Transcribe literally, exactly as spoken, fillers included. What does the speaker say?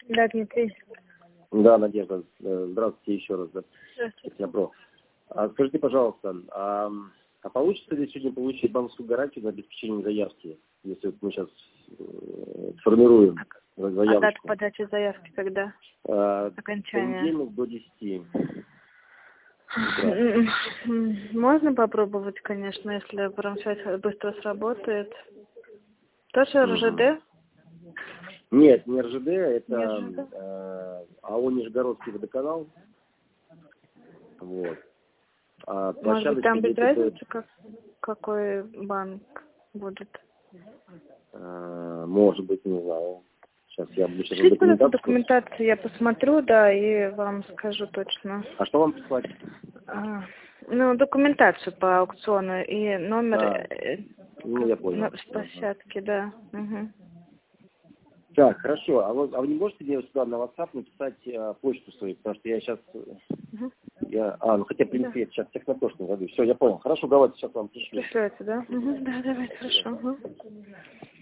Да, Дмитрий. Да, Надежда, э, здравствуйте еще раз. Да. Здравствуйте. Добро. А скажите, пожалуйста, а, а получится ли сегодня получить банковскую гарантию на обеспечение заявки, если вот мы сейчас э, сформируем заявку? А дата подачи заявки когда? А, Окончание. понедельник до десяти. Можно попробовать, конечно, если промсвязь быстро сработает. Тоже РЖД? Нет, не РЖД, это Не РЖД? э, АО Нижегородский водоканал. Вот. А Может быть, там без где-то, разницы, как, какой банк будет? э, может быть, не знаю. Сейчас я буду сейчас Пришлите, пожалуйста, документацию. документацию, я посмотрю, да, и вам скажу точно. А что вам прислать? А, ну, документацию по аукциону и номер А, э, ну, я понял. с площадки, да. Угу. Так, хорошо. А, вы, а вы не можете мне сюда на WhatsApp написать э, почту свою, потому что я сейчас... Угу. Я, а, ну хотя, в принципе, я сейчас всех на почту не забью. Все, я понял. Хорошо, давайте сейчас вам пришлю. Пришлете, да? Угу. Да, давайте, хорошо. Угу.